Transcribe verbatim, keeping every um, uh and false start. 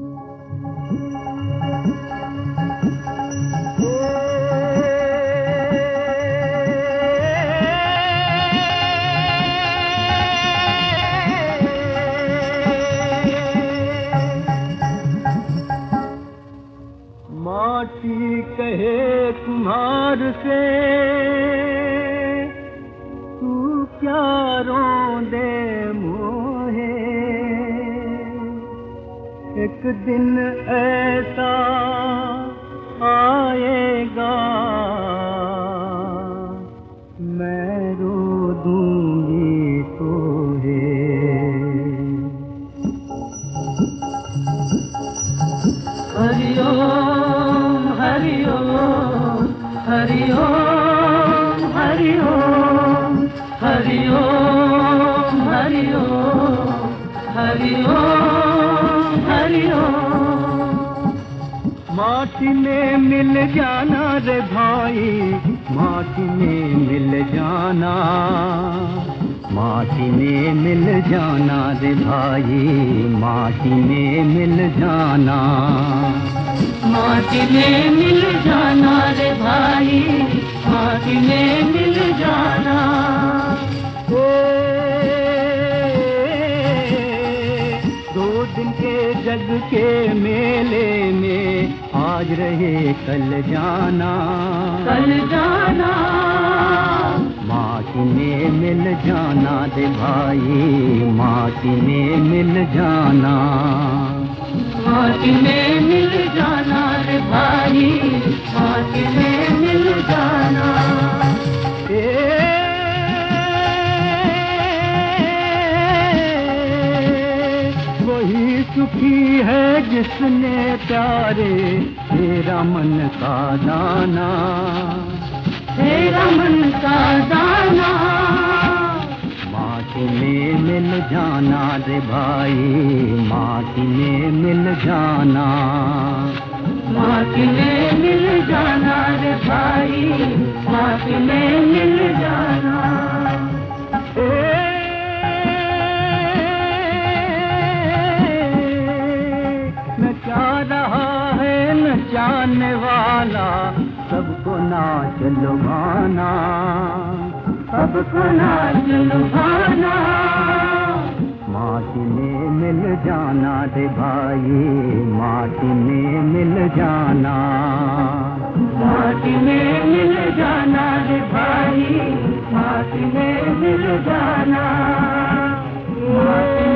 माटी कहे कुम्हार से तू क्या रोंदे मोहे, एक दिन ऐसा आएगा मैं रो दूंगी तोहे। हरि ओम हरि ओम हरि ओम हरि ओम हरि ओम हरि ओम हरि ओम हरि ओम। माटी में मिल जाना रे भाई, माटी में मिल जाना, माटी में मिल जाना रे भाई, माटी में मिल जाना, माटी में मिल जाना रे भाई, माटी में मिल जाना। दो दिन के जग के मेले में आज रहे कल जाना, कल जाना, माटी में मिल जाना रे भाई, माटी में मिल जाना, माटी में मिल जाना रे भाई, माटी में मिल जाना। ए वही सुखी है जिसने प्यारे तेरा मन का दाना, तेरा मन का दाना, माटी में मिल जाना रे भाई, माटी में मिल जाना, माटी में मिल जाना रे भाई, माटी में मिल जाना। ए न चाह रहा है न चाहने वाला, सबको नाच लुभाना, सबको नाच लुभाना, माटी में मिल जाना रे भाई, माटी में मिल जाना, माटी में मिल जाना रे भाई, माटी में मिल जाना, माटी